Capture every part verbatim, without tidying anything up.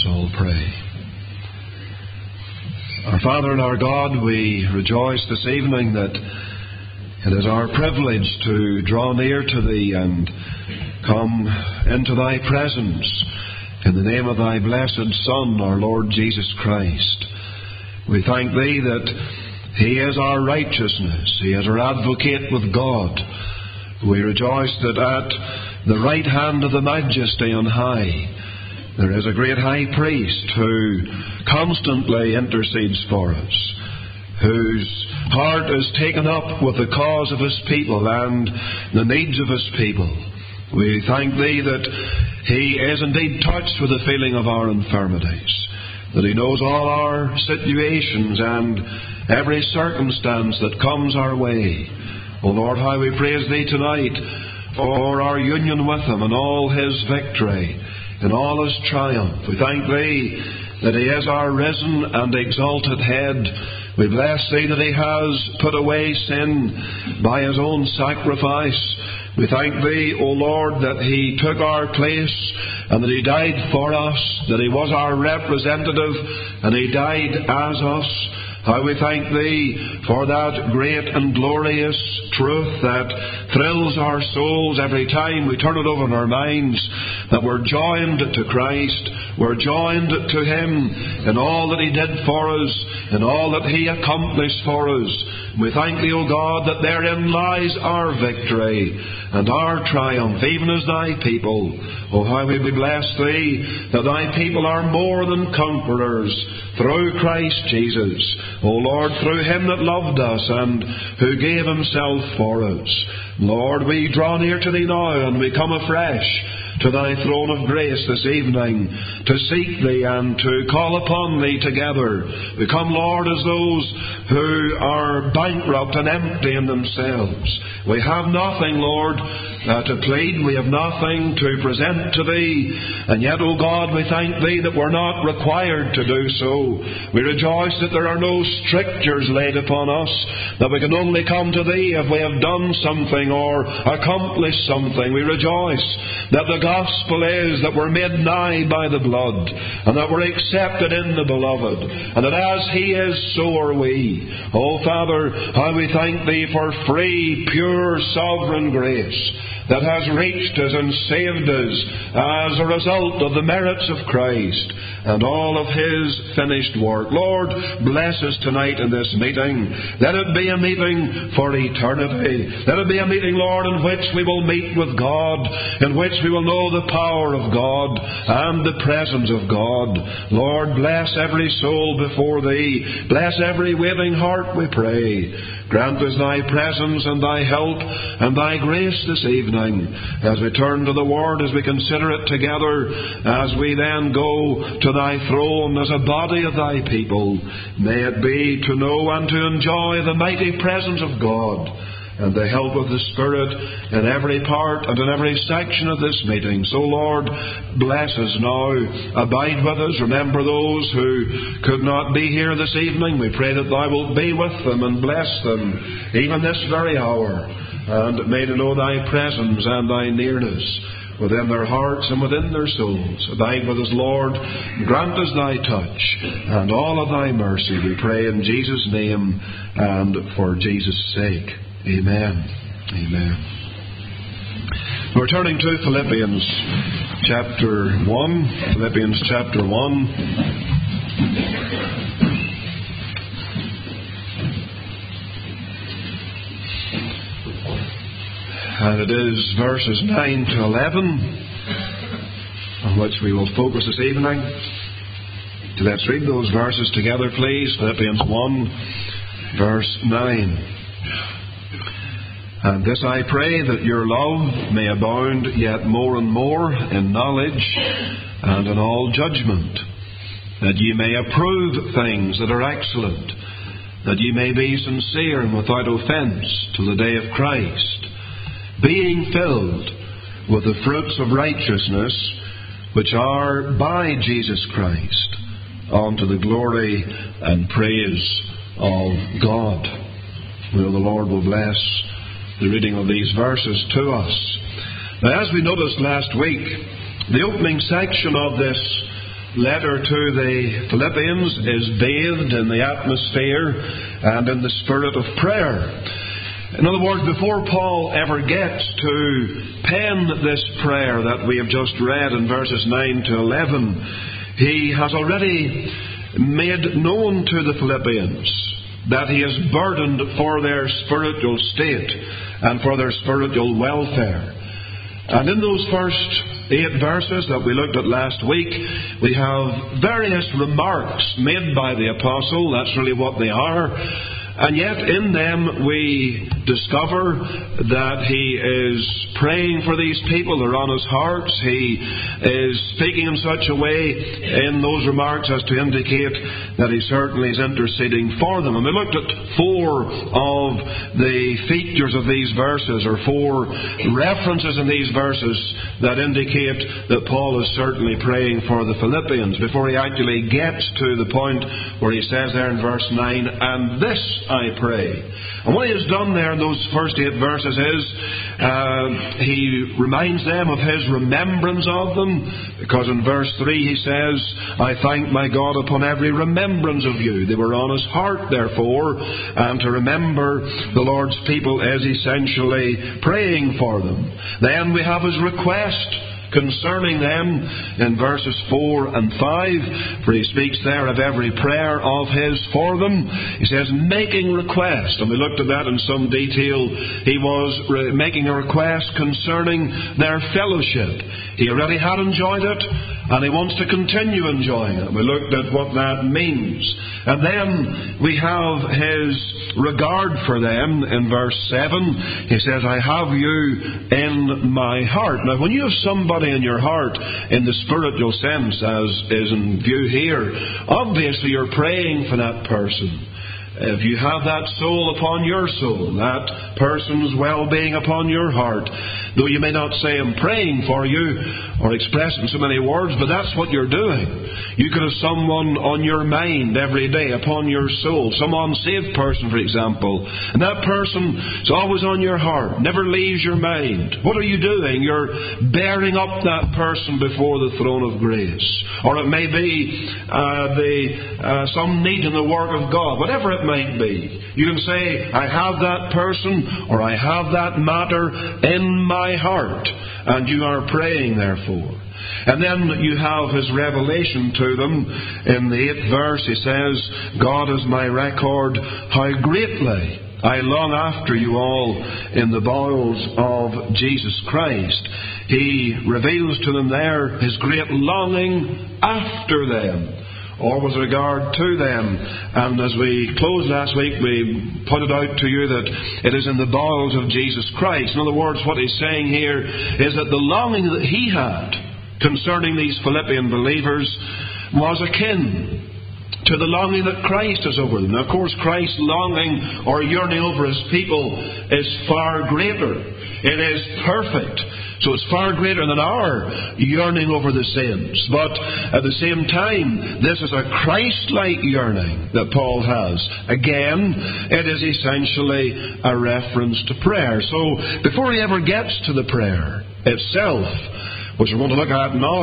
all pray. Our Father and our God, we rejoice this evening that it is our privilege to draw near to Thee and come into Thy presence in the name of Thy blessed Son, our Lord Jesus Christ. We thank Thee that He is our righteousness. He is our advocate with God. We rejoice that at the right hand of the Majesty on high there is a great high priest who constantly intercedes for us, whose heart is taken up with the cause of His people and the needs of His people. We thank Thee that He is indeed touched with the feeling of our infirmities, that He knows all our situations and every circumstance that comes our way. O Lord, how we praise Thee tonight for our union with Him and all His victory and all His triumph. We thank Thee that He is our risen and exalted head. We bless Thee that He has put away sin by His own sacrifice. We thank Thee, O Lord, that He took our place and that He died for us, that He was our representative and He died as us. How we thank Thee for that great and glorious truth that thrills our souls every time we turn it over in our minds, that we're joined to Christ, we're joined to Him in all that He did for us, in all that He accomplished for us. We thank Thee, O God, that therein lies our victory and our triumph, even as Thy people. Oh, how we bless Thee that Thy people are more than conquerors through Christ Jesus. O Lord, through Him that loved us and who gave Himself for us. Lord, we draw near to Thee now and we come afresh to Thy throne of grace this evening to seek Thee and to call upon Thee together. We come, Lord, as those who are bankrupt and empty in themselves. We have nothing, Lord, uh, to plead. We have nothing to present to Thee. And yet, O God, we thank Thee that we're not required to do so. We rejoice that there are no strictures laid upon us, that we can only come to Thee if we have done something or accomplished something. We rejoice that the gospel is that we're made nigh by the blood and that we're accepted in the beloved, and that as He is, so are we. Oh, Father, how we thank Thee for free, pure, sovereign grace that has reached us and saved us as a result of the merits of Christ and all of His finished work. Lord, bless us tonight in this meeting. Let it be a meeting for eternity. Let it be a meeting, Lord, in which we will meet with God, in which we will know the power of God and the presence of God. Lord, bless every soul before Thee. Bless every waiting heart, we pray. Grant us Thy presence and Thy help and Thy grace this evening as we turn to the Word, as we consider it together, as we then go to Thy throne as a body of Thy people. May it be to know and to enjoy the mighty presence of God and the help of the Spirit in every part and in every section of this meeting. So, Lord, bless us now. Abide with us. Remember those who could not be here this evening. We pray that Thou wilt be with them and bless them, even this very hour. And may they know Thy presence and Thy nearness within their hearts and within their souls. Abide with us, Lord. Grant us Thy touch and all of Thy mercy, we pray in Jesus' name and for Jesus' sake. Amen. Amen. We're turning to Philippians chapter one. Philippians chapter one. And it is verses nine to eleven on which we will focus this evening. So let's read those verses together, please. Philippians one, verse nine. And this I pray, that your love may abound yet more and more in knowledge and in all judgment, that ye may approve things that are excellent, that ye may be sincere and without offence till the day of Christ, being filled with the fruits of righteousness, which are by Jesus Christ, unto the glory and praise of God. We know the Lord will bless the reading of these verses to us. Now, as we noticed last week, the opening section of this letter to the Philippians is bathed in the atmosphere and in the spirit of prayer. In other words, before Paul ever gets to pen this prayer that we have just read in verses nine to eleven, he has already made known to the Philippians that he is burdened for their spiritual state and for their spiritual welfare. And in those first eight verses that we looked at last week, we have various remarks made by the apostle. That's really what they are. And yet in them we discover that he is praying for these people. They're on his hearts. He is speaking in such a way in those remarks as to indicate that he certainly is interceding for them. And we looked at four of the features of these verses, or four references in these verses that indicate that Paul is certainly praying for the Philippians before he actually gets to the point where he says there in verse nine, "And this I pray." And what he has done there in those first eight verses is uh, he reminds them of his remembrance of them, because in verse three he says, "I thank my God upon every remembrance of you." They were on his heart, therefore, and to remember the Lord's people is essentially praying for them. Then we have his request concerning them in verses four and five, for he speaks there of every prayer of his for them. He says, making request, and we looked at that in some detail. He was re- making a request concerning their fellowship. He already had enjoyed it, and he wants to continue enjoying it. We looked at what that means. And then we have his regard for them in verse seven. He says, "I have you in my heart." Now, when you have somebody in your heart in the spiritual sense, as is in view here, obviously you're praying for that person. If you have that soul upon your soul, that person's well-being upon your heart, though you may not say, "I'm praying for you," or express it in so many words, but that's what you're doing. You could have someone on your mind every day, upon your soul, some unsaved person, for example, and that person is always on your heart, never leaves your mind. What are you doing? You're bearing up that person before the throne of grace. Or it may be uh, the uh, some need in the work of God, whatever it might be. You can say, "I have that person," or "I have that matter in my heart," and you are praying therefore. And then you have his revelation to them. In the eighth verse he says, "God is my record, how greatly I long after you all in the bowels of Jesus Christ." He reveals to them there his great longing after them, or with regard to them. And as we closed last week, we pointed out to you that it is in the bowels of Jesus Christ. In other words, what he's saying here is that the longing that he had concerning these Philippian believers was akin to the longing that Christ has over them. Now, of course, Christ's longing or yearning over his people is far greater. It is perfect. So it's far greater than our yearning over the sins. But at the same time, this is a Christ-like yearning that Paul has. Again, it is essentially a reference to prayer. So before he ever gets to the prayer itself, which we're going to look at now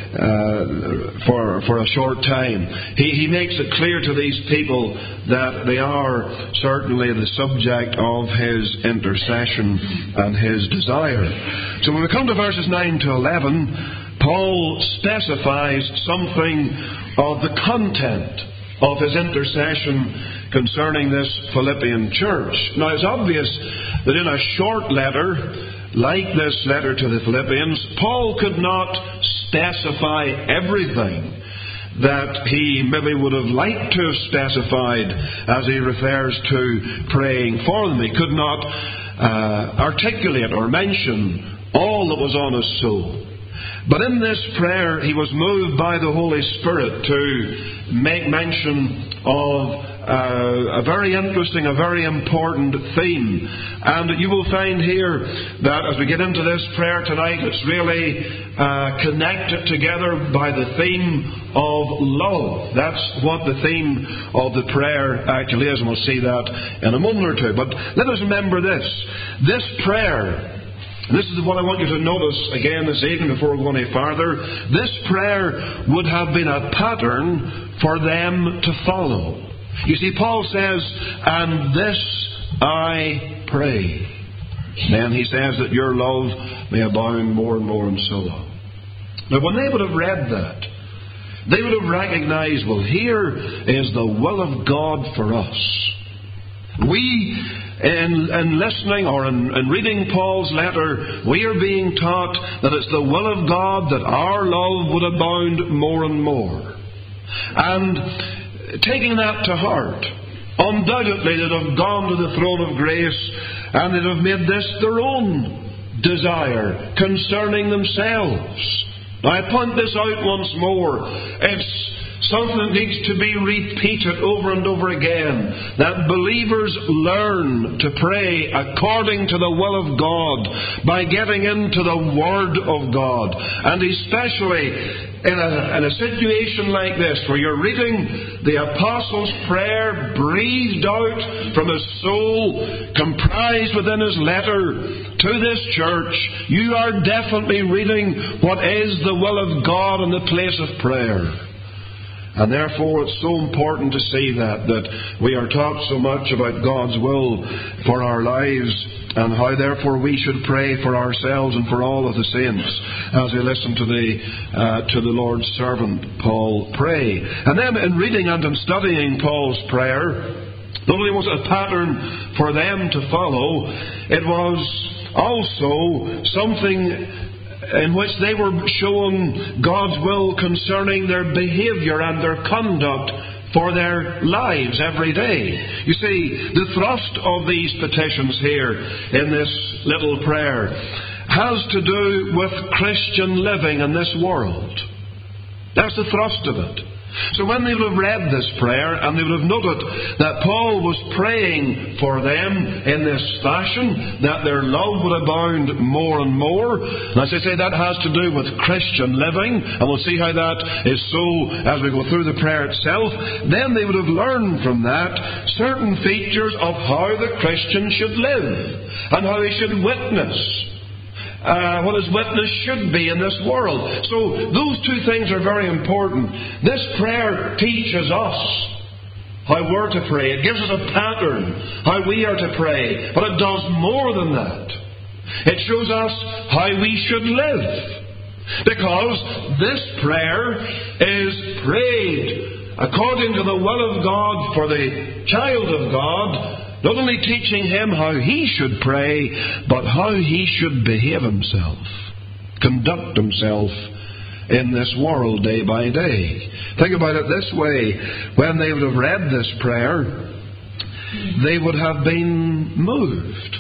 uh, for for a short time, he, he makes it clear to these people that they are certainly the subject of his intercession and his desire. So when we come to verses nine to eleven, Paul specifies something of the content of his intercession concerning this Philippian church. Now, it's obvious that in a short letter like this letter to the Philippians, Paul could not specify everything that he maybe would have liked to have specified as he refers to praying for them. He could not uh, articulate or mention all that was on his soul. But in this prayer, he was moved by the Holy Spirit to make mention of Uh, a very interesting, a very important theme. And you will find here that as we get into this prayer tonight, it's really uh, connected together by the theme of love. That's what the theme of the prayer actually is, and we'll see that in a moment or two. But let us remember this. This prayer And this is what I want you to notice again this evening before we go any farther. This prayer would have been a pattern for them to follow. You see, Paul says, "And this I pray." Then he says that your love may abound more and more, and so on. Now, when they would have read that, they would have recognized, well, here is the will of God for us. We, in, in listening or in, in reading Paul's letter, we are being taught that it's the will of God that our love would abound more and more. And taking that to heart, undoubtedly they'd have gone to the throne of grace and they'd have made this their own desire concerning themselves. Now, I point this out once more. It's something that needs to be repeated over and over again, that believers learn to pray according to the will of God by getting into the Word of God. And especially in a, in a situation like this, where you're reading the Apostle's prayer breathed out from his soul, comprised within his letter to this church, you are definitely reading what is the will of God in the place of prayer. And therefore it's so important to see that, that we are taught so much about God's will for our lives, and how therefore we should pray for ourselves and for all of the saints as we listen to the uh, to the Lord's servant Paul pray. And then in reading and in studying Paul's prayer, not only was it a pattern for them to follow, it was also something in which they were shown God's will concerning their behaviour and their conduct for their lives every day. You see, the thrust of these petitions here in this little prayer has to do with Christian living in this world. That's the thrust of it. So when they would have read this prayer, and they would have noted that Paul was praying for them in this fashion, that their love would abound more and more. And as I say, that has to do with Christian living, and we'll see how that is so as we go through the prayer itself. Then they would have learned from that certain features of how the Christian should live, and how he should witness Uh, what his witness should be in this world. So those two things are very important. This prayer teaches us how we're to pray. It gives us a pattern how we are to pray. But it does more than that. It shows us how we should live. Because this prayer is prayed according to the will of God for the child of God, not only teaching him how he should pray, but how he should behave himself, conduct himself in this world day by day. Think about it this way. When they would have read this prayer, they would have been moved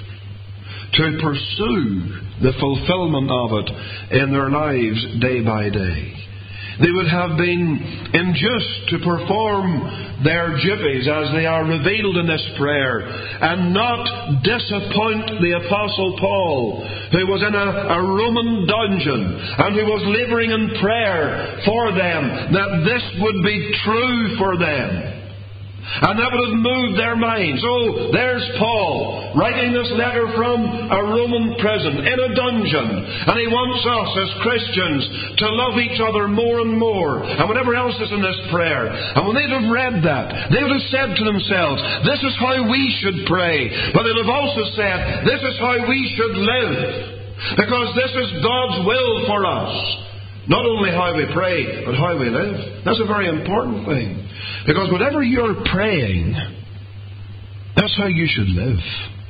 to pursue the fulfillment of it in their lives day by day. They would have been induced to perform their duties as they are revealed in this prayer, and not disappoint the Apostle Paul, who was in a, a Roman dungeon and who was labouring in prayer for them, that this would be true for them. And that would have moved their minds. Oh, there's Paul writing this letter from a Roman prison in a dungeon, and he wants us as Christians to love each other more and more, and whatever else is in this prayer. And when they'd have read that, they would have said to themselves, this is how we should pray. But they'd have also said, this is how we should live, because this is God's will for us. Not only how we pray, but how we live. That's a very important thing. Because whatever you're praying, that's how you should live.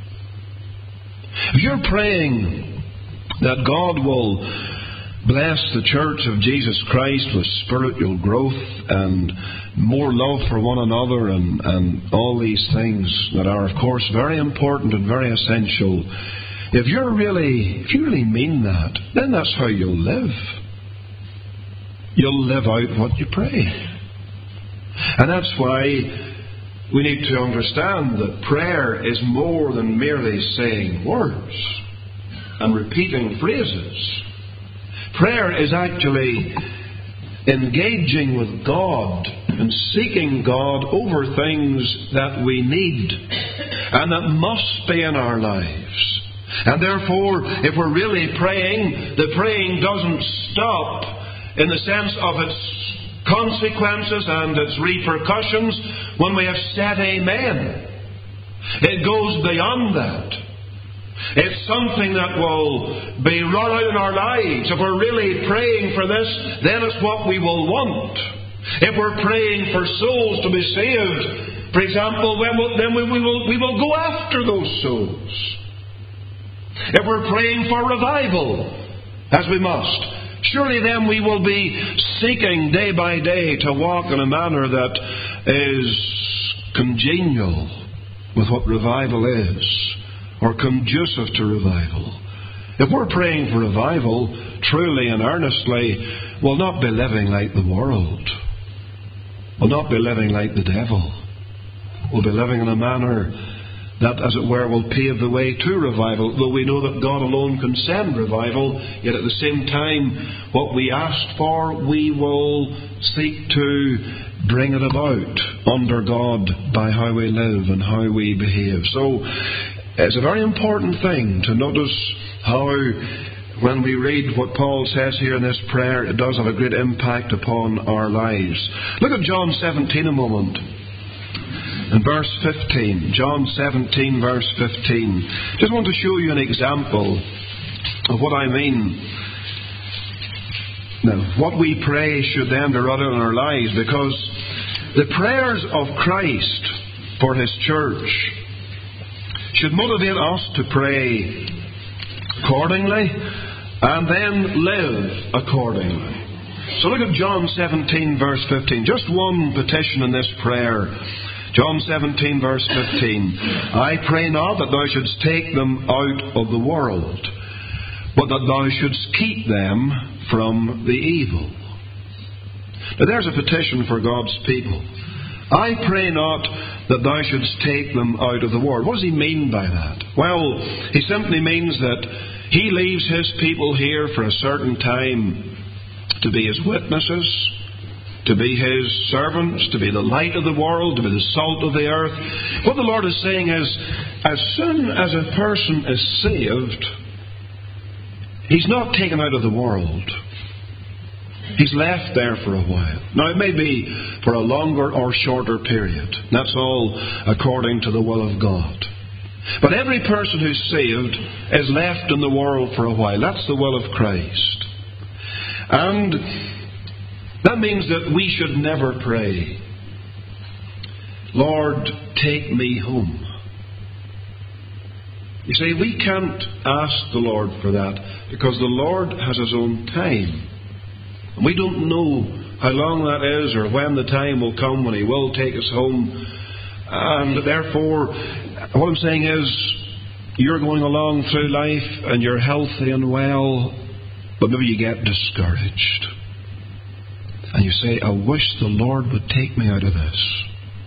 If you're praying that God will bless the Church of Jesus Christ with spiritual growth and more love for one another, and, and all these things that are, of course, very important and very essential, if you're really, if you really mean that, then that's how you'll live. You'll live out what you pray. And that's why we need to understand that prayer is more than merely saying words and repeating phrases. Prayer is actually engaging with God and seeking God over things that we need and that must be in our lives. And therefore, if we're really praying, the praying doesn't stop in the sense of its consequences and its repercussions when we have said amen. It goes beyond that. It's something that will be wrought out in our lives. If we're really praying for this, then it's what we will want. If we're praying for souls to be saved, for example, then we will, we will go after those souls. If we're praying for revival, as we must, surely then we will be seeking day by day to walk in a manner that is congenial with what revival is, or conducive to revival. If we're praying for revival, truly and earnestly, we'll not be living like the world. We'll not be living like the devil. We'll be living in a manner that, as it were, will pave the way to revival. Though we know that God alone can send revival, yet at the same time, what we asked for, we will seek to bring it about under God by how we live and how we behave. So, it's a very important thing to notice how, when we read what Paul says here in this prayer, it does have a great impact upon our lives. Look at John seventeen a moment. In verse fifteen. John seventeen, verse fifteen. Just want to show you an example of what I mean. Now, what we pray should then be wrought out in our lives, because the prayers of Christ for His church should motivate us to pray accordingly and then live accordingly. So look at John seventeen, verse fifteen. Just one petition in this prayer. John seventeen, verse fifteen. I pray not that thou shouldst take them out of the world, but that thou shouldst keep them from the evil. Now there's a petition for God's people. I pray not that thou shouldst take them out of the world. What does he mean by that? Well, he simply means that he leaves his people here for a certain time to be his witnesses, to be his servants, to be the light of the world, to be the salt of the earth. What the Lord is saying is, as soon as a person is saved, he's not taken out of the world. He's left there for a while. Now, it may be for a longer or shorter period. That's all according to the will of God. But every person who's saved is left in the world for a while. That's the will of Christ. And that means that we should never pray, Lord, take me home. You see, we can't ask the Lord for that, because the Lord has His own time. And we don't know how long that is, or when the time will come when He will take us home. And therefore, what I'm saying is, you're going along through life and you're healthy and well, but maybe you get discouraged. And you say, I wish the Lord would take me out of this.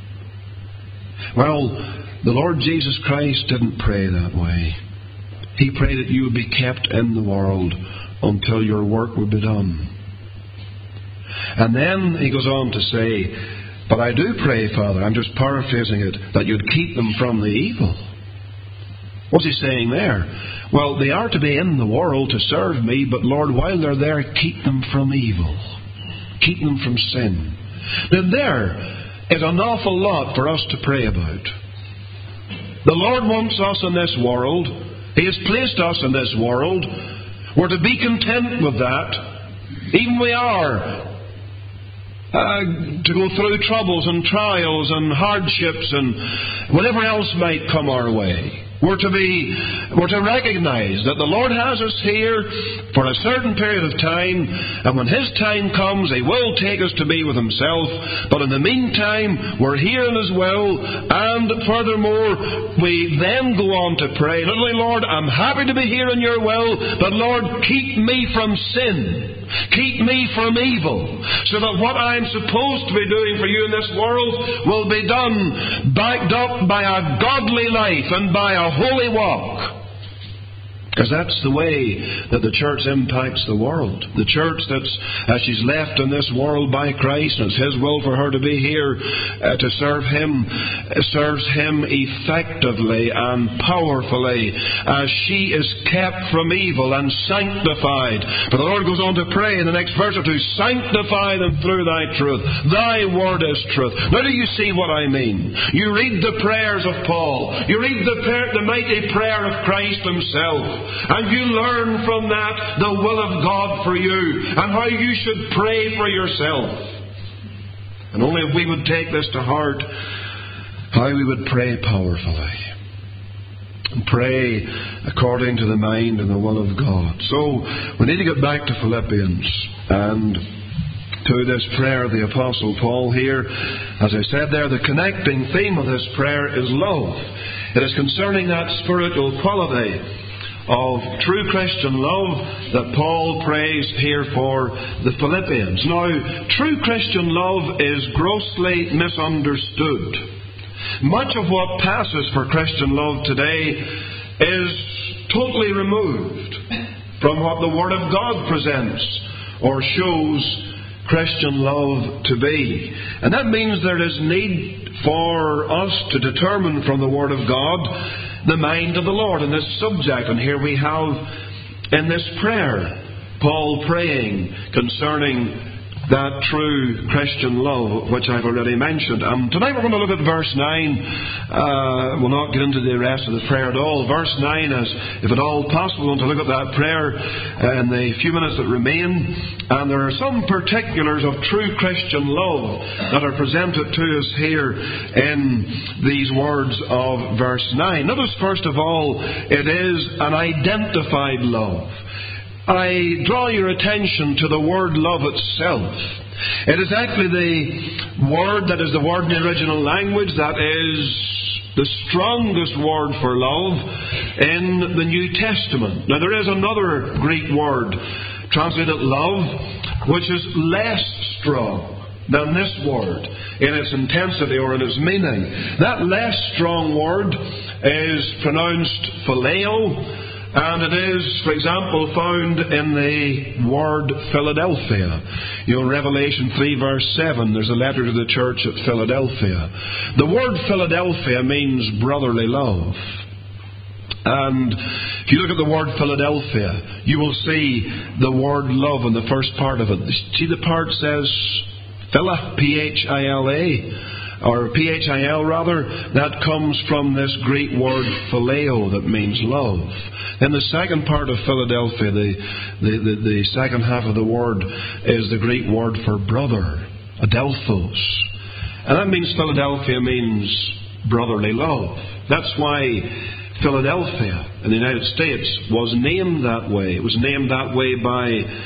Well, the Lord Jesus Christ didn't pray that way. He prayed that you would be kept in the world until your work would be done. And then he goes on to say, but I do pray, Father, I'm just paraphrasing it, that you'd keep them from the evil. What's he saying there? Well, they are to be in the world to serve me, but Lord, while they're there, keep them from evil. Keep them from sin. Now there is an awful lot for us to pray about. The Lord wants us in this world. He has placed us in this world. We're to be content with that. Even we are uh, to go through troubles and trials and hardships and whatever else might come our way. We're to be, we're to recognize that the Lord has us here for a certain period of time, and when His time comes, He will take us to be with Himself. But in the meantime, we're here in His will, and furthermore, we then go on to pray. Not only, Lord, I'm happy to be here in Your will, but Lord, keep me from sin. Keep me from evil, so that what I'm supposed to be doing for You in this world will be done backed up by a godly life and by a holy walk. Because that's the way that the church impacts the world. The church that's, as she's left in this world by Christ, and it's His will for her to be here uh, to serve Him, uh, serves Him effectively and powerfully as she is kept from evil and sanctified. But the Lord goes on to pray in the next verse or two, sanctify them through Thy truth. Thy word is truth. Now do you see what I mean? You read the prayers of Paul. You read the, prayer, the mighty prayer of Christ Himself. And you learn from that the will of God for you and how you should pray for yourself. And only if we would take this to heart, how we would pray powerfully. And pray according to the mind and the will of God. So, we need to get back to Philippians and to this prayer of the Apostle Paul here. As I said there, the connecting theme of this prayer is love. It is concerning that spiritual quality of true Christian love that Paul prays here for the Philippians. Now, true Christian love is grossly misunderstood. Much of what passes for Christian love today is totally removed from what the Word of God presents or shows Christian love to be. And that means there is need for us to determine from the Word of God the mind of the Lord in this subject. And here we have in this prayer Paul praying concerning that true Christian love which I've already mentioned. And tonight we're going to look at verse nine. Uh, we'll not get into the rest of the prayer at all. Verse nine is, if at all possible, to look at that prayer in the few minutes that remain. And there are some particulars of true Christian love that are presented to us here in these words of verse nine. Notice first of all, it is an identified love. I draw your attention to the word love itself. It is actually the word that is the word in the original language that is the strongest word for love in the New Testament. Now there is another Greek word translated love which is less strong than this word in its intensity or in its meaning. That less strong word is pronounced phileo. And it is, for example, found in the word Philadelphia. You know, Revelation three verse seven, there's a letter to the church at Philadelphia. The word Philadelphia means brotherly love. And if you look at the word Philadelphia, you will see the word love in the first part of it. See the part says Phila, P H I L A. Or P H I L rather, that comes from this Greek word phileo that means love. Then the second part of Philadelphia, the, the, the, the second half of the word is the Greek word for brother, adelphos. And that means Philadelphia means brotherly love. That's why Philadelphia in the United States was named that way. It was named that way by...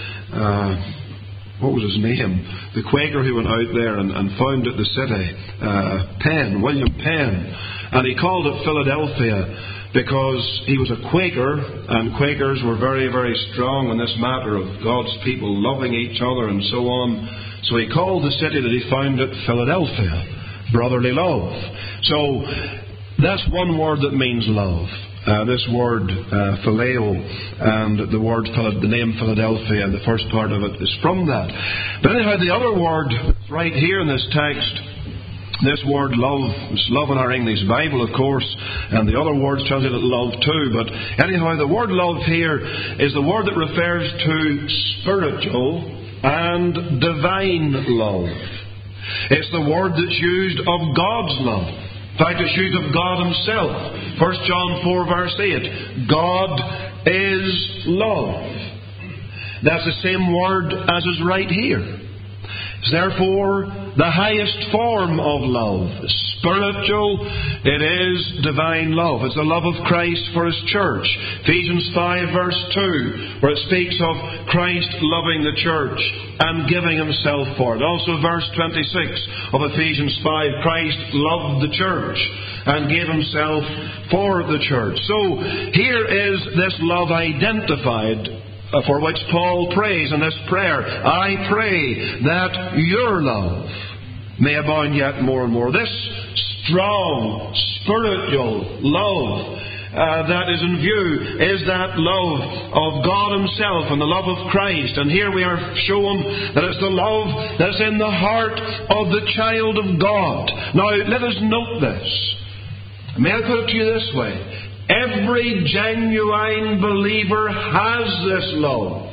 Uh, What was his name? The Quaker who went out there and, and founded the city. Uh, Penn, William Penn. And he called it Philadelphia because he was a Quaker, and Quakers were very, very strong in this matter of God's people loving each other and so on. So he called the city that he founded Philadelphia, brotherly love. So that's one word that means love. Uh, this word, uh, phileo, and the word, the name Philadelphia, the first part of it is from that. But anyhow, the other word right here in this text, this word love, it's love in our English Bible, of course, and the other words translated love too. But anyhow, the word love here is the word that refers to spiritual and divine love. It's the word that's used of God's love. In fact, it's used of God Himself. First John four verse eight. God is love. That's the same word as is right here. It's therefore the highest form of love. Spiritual, it is divine love. It's the love of Christ for His church. Ephesians five verse two, where it speaks of Christ loving the church and giving Himself for it. Also verse twenty-six of Ephesians five, Christ loved the church and gave Himself for the church. So here is this love identified, for which Paul prays in this prayer. I pray that your love may abound yet more and more. This strong spiritual love uh, that is in view is that love of God Himself and the love of Christ. And here we are shown that it's the love that's in the heart of the child of God. Now, let us note this. May I put it to you this way? Every genuine believer has this love.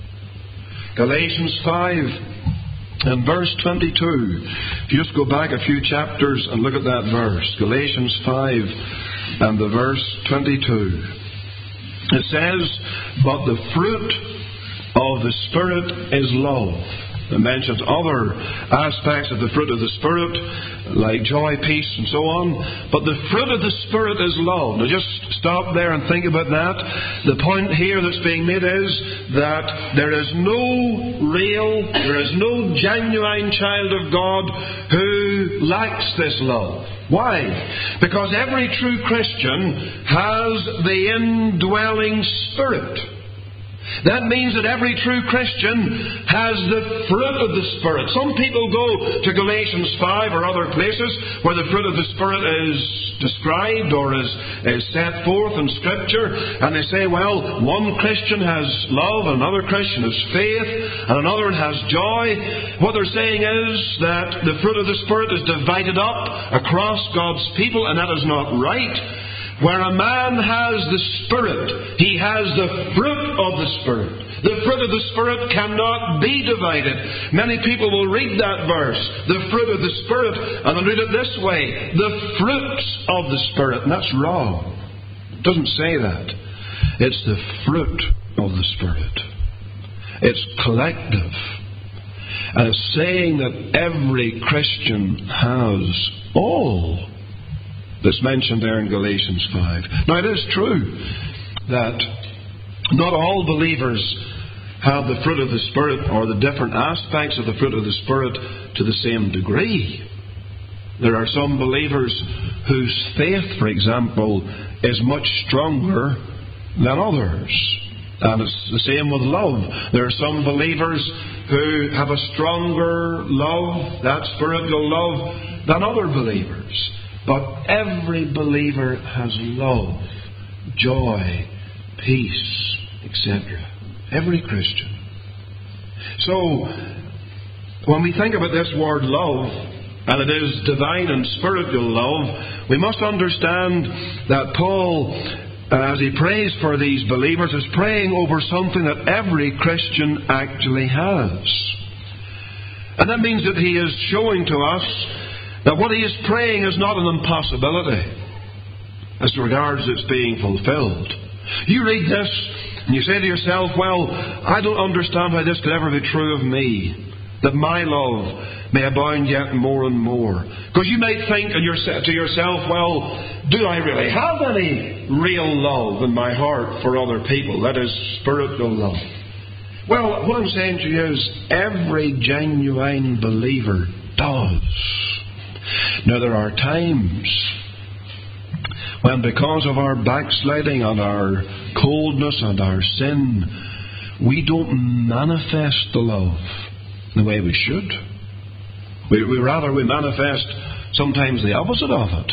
Galatians five and verse twenty-two. If you just go back a few chapters and look at that verse. Galatians five and the verse twenty-two. It says, "But the fruit of the Spirit is love." It mentions other aspects of the fruit of the Spirit, like joy, peace, and so on. But the fruit of the Spirit is love. Now just stop there and think about that. The point here that's being made is that there is no real, there is no genuine child of God who lacks this love. Why? Because every true Christian has the indwelling Spirit. That means that every true Christian has the fruit of the Spirit. Some people go to Galatians five or other places where the fruit of the Spirit is described or is, is set forth in Scripture, and they say, well, one Christian has love, another Christian has faith, and another has joy. What they're saying is that the fruit of the Spirit is divided up across God's people, and that is not right. Where a man has the Spirit, he has the fruit of the Spirit. The fruit of the Spirit cannot be divided. Many people will read that verse, the fruit of the Spirit, and they'll read it this way, the fruits of the Spirit. And that's wrong. It doesn't say that. It's the fruit of the Spirit. It's collective. And it's saying that every Christian has all that's mentioned there in Galatians five. Now, it is true that not all believers have the fruit of the Spirit or the different aspects of the fruit of the Spirit to the same degree. There are some believers whose faith, for example, is much stronger than others. And it's the same with love. There are some believers who have a stronger love, that spiritual love, than other believers. But every believer has love, joy, peace, et cetera. Every Christian. So, when we think about this word love, and it is divine and spiritual love, we must understand that Paul, as he prays for these believers, is praying over something that every Christian actually has. And that means that he is showing to us that what he is praying is not an impossibility as regards its being fulfilled. You read this and you say to yourself, well, I don't understand how this could ever be true of me, that my love may abound yet more and more. Because you might think to yourself, well, do I really have any real love in my heart for other people? That is spiritual love. Well, what I'm saying to you is every genuine believer does. Now, there are times when, because of our backsliding and our coldness and our sin, we don't manifest the love the way we should. We, we rather we manifest sometimes the opposite of it.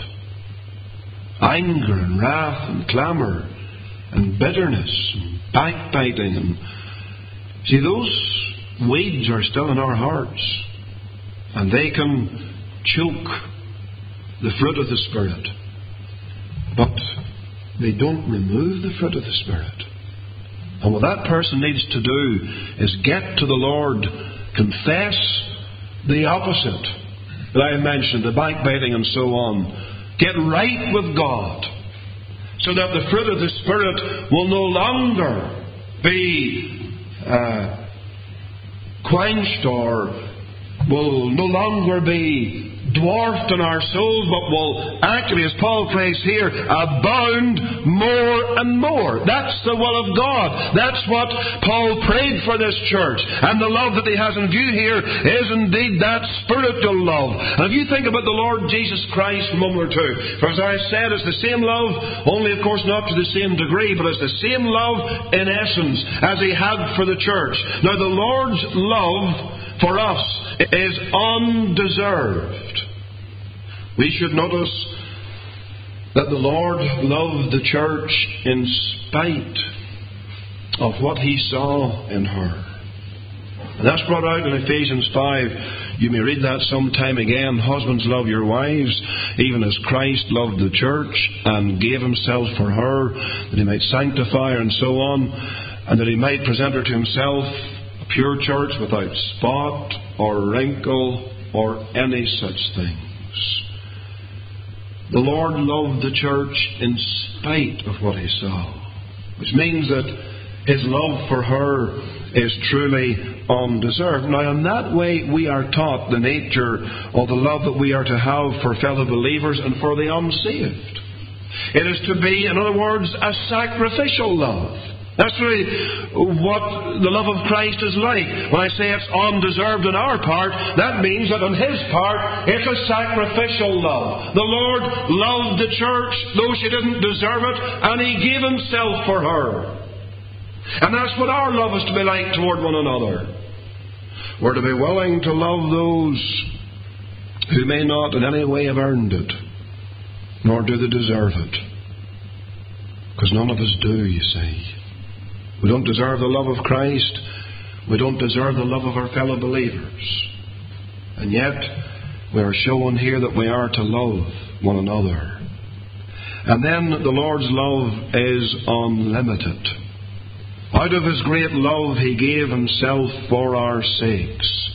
Anger and wrath and clamour and bitterness and backbiting. And see, those weeds are still in our hearts, and they can choke the fruit of the Spirit. But they don't remove the fruit of the Spirit. And what that person needs to do is get to the Lord, confess the opposite that I mentioned, the backbiting and so on. Get right with God, so that the fruit of the Spirit will no longer be uh, quenched or will no longer be dwarfed in our souls, but will actually, as Paul prays here, abound more and more. That's the will of God. That's what Paul prayed for this church. And the love that he has in view here is indeed that spiritual love. And if you think about the Lord Jesus Christ for a moment or two, for as I said, it's the same love, only of course not to the same degree, but it's the same love in essence as he had for the church. Now, the Lord's love for us is undeserved. We should notice that the Lord loved the church in spite of what He saw in her. And that's brought out in Ephesians five. You may read that sometime again. Husbands, love your wives, even as Christ loved the church and gave Himself for her, that He might sanctify her and so on, and that He might present her to Himself a pure church without spot or wrinkle or any such things. The Lord loved the church in spite of what He saw, which means that His love for her is truly undeserved. Now, in that way, we are taught the nature of the love that we are to have for fellow believers and for the unsaved. It is to be, in other words, a sacrificial love. That's really what the love of Christ is like. When I say it's undeserved on our part, that means that on His part, it's a sacrificial love. The Lord loved the church, though she didn't deserve it, and He gave Himself for her. And that's what our love is to be like toward one another. We're to be willing to love those who may not in any way have earned it, nor do they deserve it. Because none of us do, you see. We don't deserve the love of Christ. We don't deserve the love of our fellow believers. And yet, we are shown here that we are to love one another. And then the Lord's love is unlimited. Out of His great love, He gave Himself for our sakes.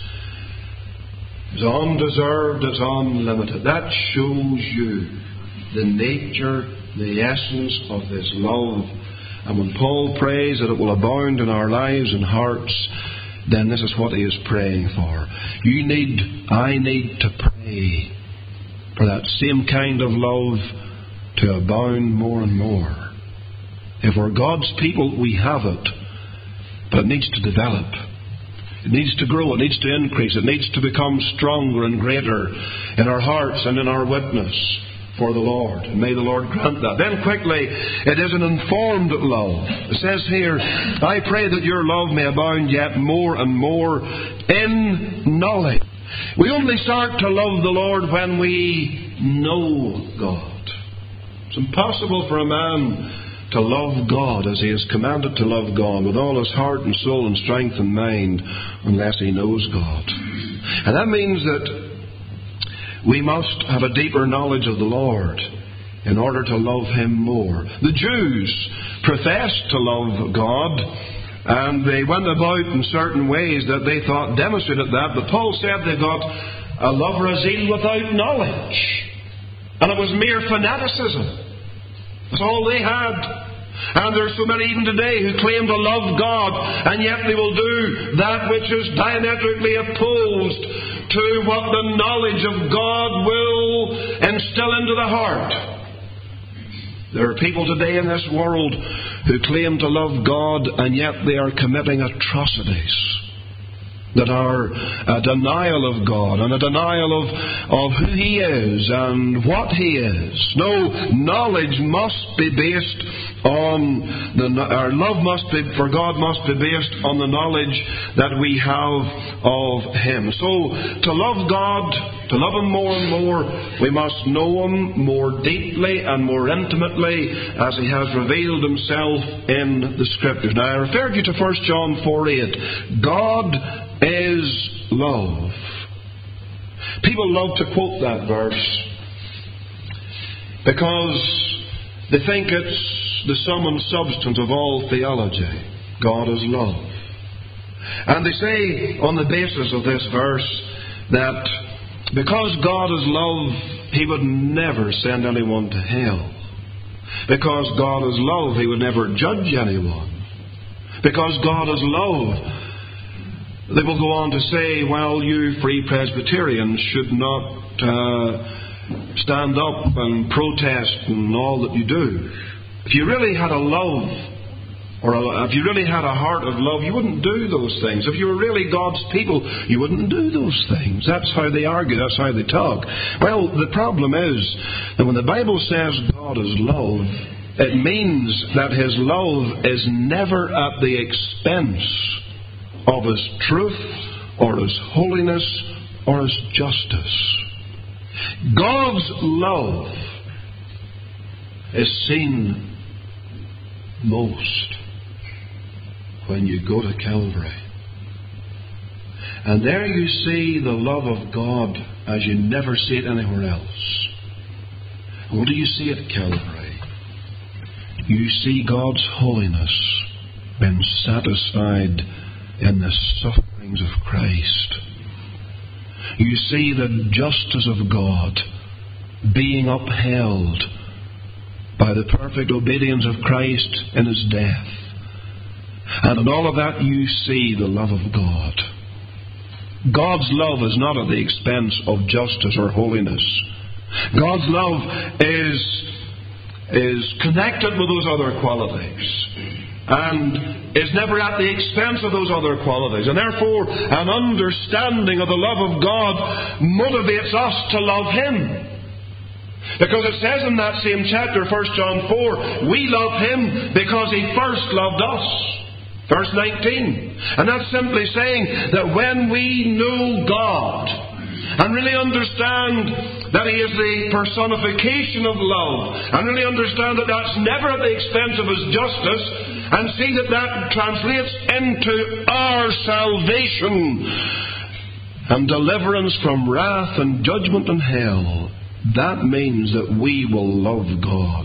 It's undeserved, it's unlimited. That shows you the nature, the essence of this love. And when Paul prays that it will abound in our lives and hearts, then this is what he is praying for. You need, I need to pray for that same kind of love to abound more and more. If we're God's people, we have it. But it needs to develop. It needs to grow. It needs to increase. It needs to become stronger and greater in our hearts and in our witness for the Lord. And may the Lord grant that. Then quickly, it is an informed love. It says here, I pray that your love may abound yet more and more in knowledge. We only start to love the Lord when we know God. It's impossible for a man to love God as he is commanded to love God with all his heart and soul and strength and mind unless he knows God. And that means that we must have a deeper knowledge of the Lord in order to love Him more. The Jews professed to love God, and they went about in certain ways that they thought demonstrated that, but Paul said they got a love or a zeal without knowledge. And it was mere fanaticism. That's all they had. And there are so many even today who claim to love God, and yet they will do that which is diametrically opposed to what the knowledge of God will instill into the heart. There are people today in this world who claim to love God, and yet they are committing atrocities that are a denial of God and a denial of, of who He is and what He is. No, knowledge must be based on, the, our love must be, for God must be based on the knowledge that we have of Him. So, to love God, to love Him more and more, we must know Him more deeply and more intimately as He has revealed Himself in the Scriptures. Now, I referred you to First John four eight. God is love. People love to quote that verse because they think it's the sum and substance of all theology. God is love. And they say on the basis of this verse that because God is love, He would never send anyone to hell. Because God is love, He would never judge anyone. Because God is love, they will go on to say, well, you Free Presbyterians should not uh, stand up and protest and all that you do. If you really had a love, or a, if you really had a heart of love, you wouldn't do those things. If you were really God's people, you wouldn't do those things. That's how they argue. That's how they talk. Well, the problem is that when the Bible says God is love, it means that His love is never at the expense of His truth or His holiness or His justice. God's love is seen most when you go to Calvary. And there you see the love of God as you never see it anywhere else. And what do you see at Calvary? You see God's holiness being satisfied in the sufferings of Christ. You see the justice of God being upheld by the perfect obedience of Christ in His death. And in all of that you see the love of God. God's love is not at the expense of justice or holiness. God's love is, is connected with those other qualities and is never at the expense of those other qualities. And therefore, an understanding of the love of God motivates us to love Him. Because it says in that same chapter, First John four, we love Him because He first loved us. Verse nineteen. And that's simply saying that when we know God and really understand that He is the personification of love, and really understand that that's never at the expense of His justice, and see that that translates into our salvation and deliverance from wrath and judgment and hell, that means that we will love God.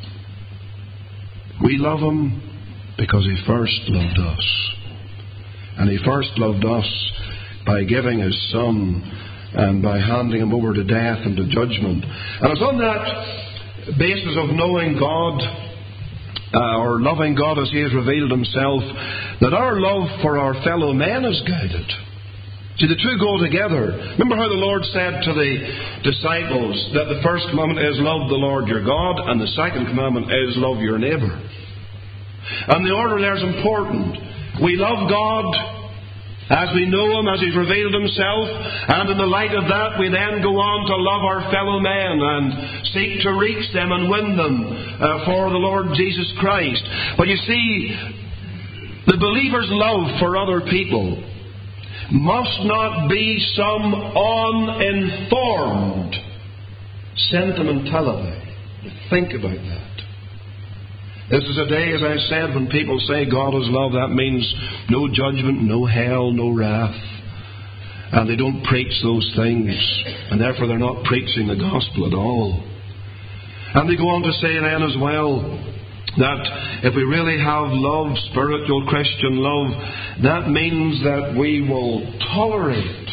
We love Him because He first loved us. And He first loved us by giving His Son and by handing Him over to death and to judgment. And it's on that basis of knowing God, uh, or loving God as He has revealed Himself, that our love for our fellow men is guided. See, the two go together. Remember how the Lord said to the disciples that the first commandment is love the Lord your God, and the second commandment is love your neighbour. And the order there is important. We love God as we know Him, as He's revealed Himself, and in the light of that we then go on to love our fellow men and seek to reach them and win them uh, for the Lord Jesus Christ. But you see, the believer's love for other people must not be some uninformed sentimentality. Think about that. This is a day, as I said, when people say God is love, that means no judgment, no hell, no wrath. And they don't preach those things, and therefore they're not preaching the gospel at all. And they go on to say then as well that if we really have love, spiritual Christian love, that means that we will tolerate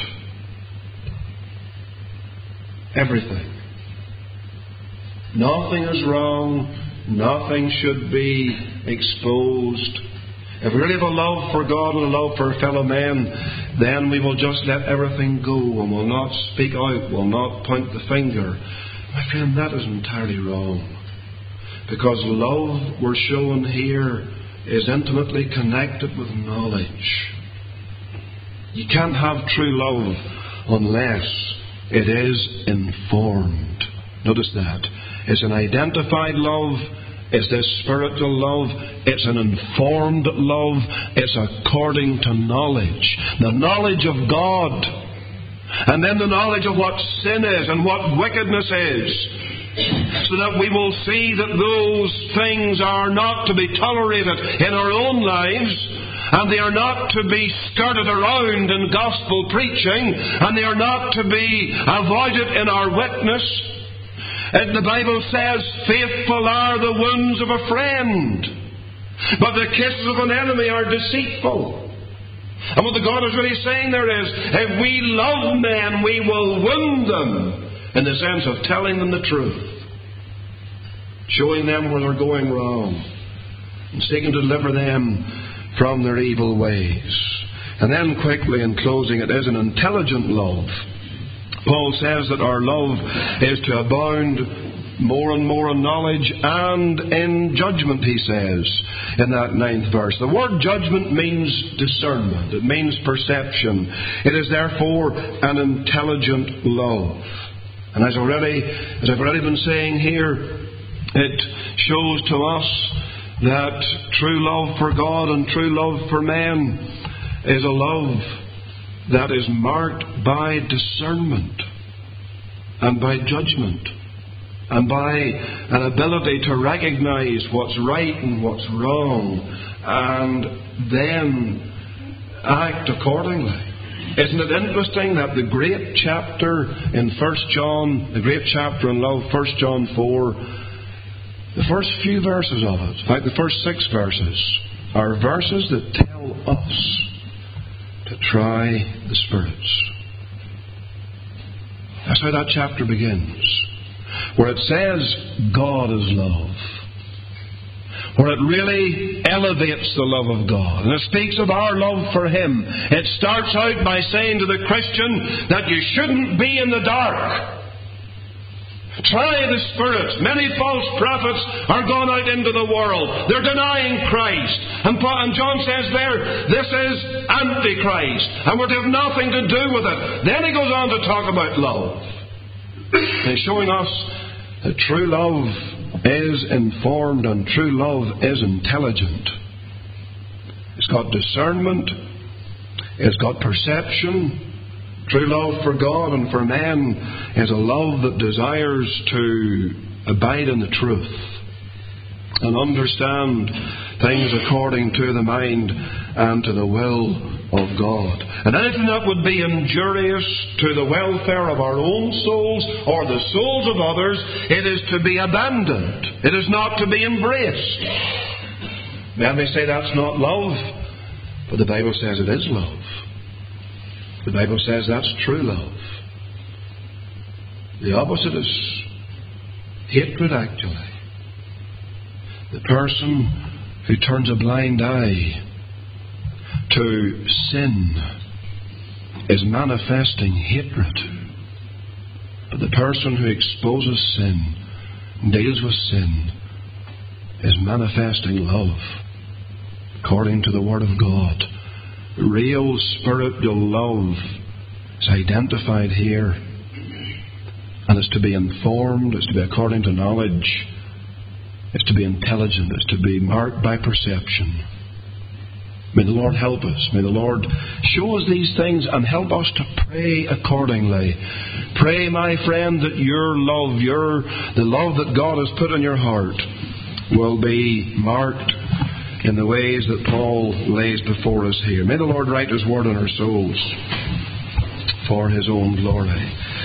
everything. Nothing is wrong. Nothing should be exposed. If we really have a love for God and a love for our fellow men, then we will just let everything go and will not speak out, will not point the finger. My friend, that is entirely wrong. Because love we're shown here is intimately connected with knowledge. You can't have true love unless it is informed. Notice that. It's an identified love. It's this spiritual love. It's an informed love. It's according to knowledge. The knowledge of God. And then the knowledge of what sin is and what wickedness is. So that we will see that those things are not to be tolerated in our own lives, and they are not to be skirted around in gospel preaching, and they are not to be avoided in our witness. And the Bible says, faithful are the wounds of a friend, but the kisses of an enemy are deceitful. And what the God is really saying there is, if we love men, we will wound them, in the sense of telling them the truth, showing them where they're going wrong, and seeking to deliver them from their evil ways. And then quickly in closing, it is an intelligent love. Paul says that our love is to abound more and more in knowledge and in judgment, he says in that ninth verse. The word judgment means discernment. It means perception. It is therefore an intelligent love. And as already, as I've already been saying here, it shows to us that true love for God and true love for men is a love that is marked by discernment and by judgment and by an ability to recognize what's right and what's wrong, and then act accordingly. Isn't it interesting that the great chapter in First John, the great chapter in love, First John four, the first few verses of it, in fact the first six verses, are verses that tell us to try the spirits. That's how that chapter begins, where it says God is love, where it really elevates the love of God. And it speaks of our love for Him. It starts out by saying to the Christian that you shouldn't be in the dark. Try the spirits. Many false prophets are gone out into the world. They're denying Christ. And John says there, this is Antichrist, and we're to have nothing to do with it. Then he goes on to talk about love. And he's showing us that true love is informed and true love is intelligent. It's got discernment. It's got perception. True love for God and for men is a love that desires to abide in the truth and understand things according to the mind and to the will of God. And anything that would be injurious to the welfare of our own souls or the souls of others, it is to be abandoned. It is not to be embraced. Men may say that's not love, but the Bible says it is love. The Bible says that's true love. The opposite is hatred, actually. The person who turns a blind eye to sin is manifesting hatred. But the person who exposes sin, deals with sin, is manifesting love, according to the Word of God. Real spiritual love is identified here, and it's to be informed, it's to be according to knowledge, it's to be intelligent, it's to be marked by perception. May the Lord help us. May the Lord show us these things and help us to pray accordingly. Pray, my friend, that your love, your the love that God has put in your heart, will be marked in the ways that Paul lays before us here. May the Lord write His word in our souls for His own glory.